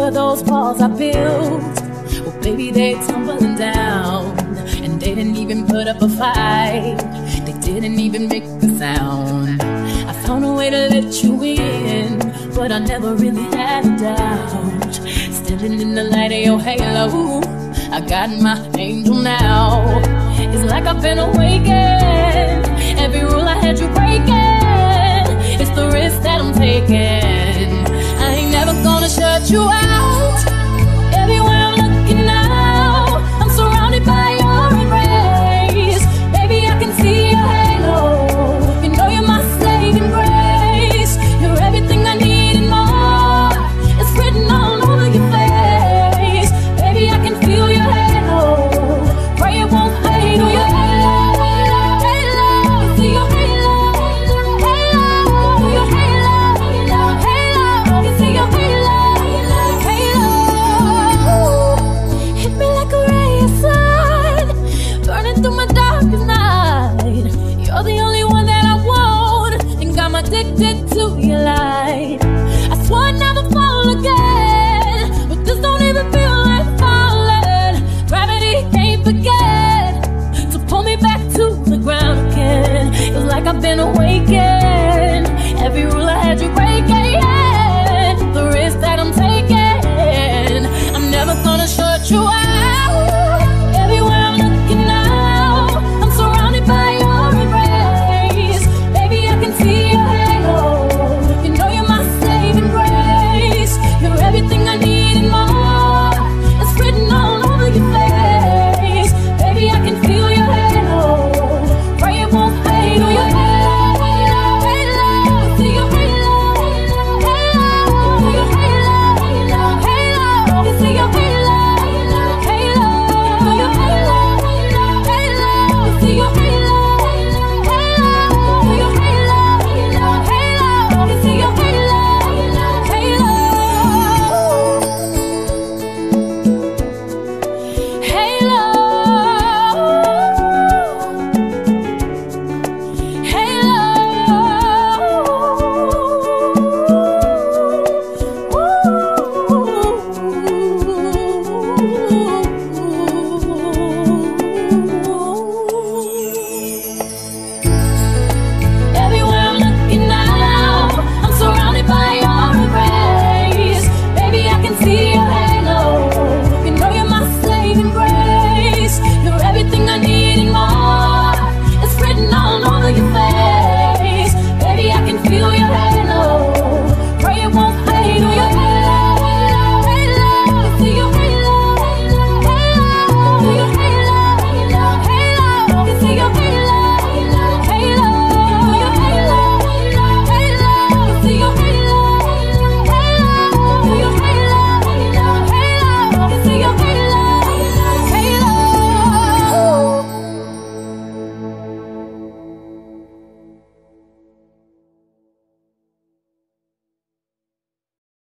of those walls I built, well, baby, they tumbling down. And they didn't even put up a fight, they didn't even make a sound. I found a way to let you in, but I never really had a doubt. Standing in the light of your halo, I got my angel now. It's like I've been awakened. Every rule I had you breaking, it's the risk that I'm taking. I ain't never gonna shut you out.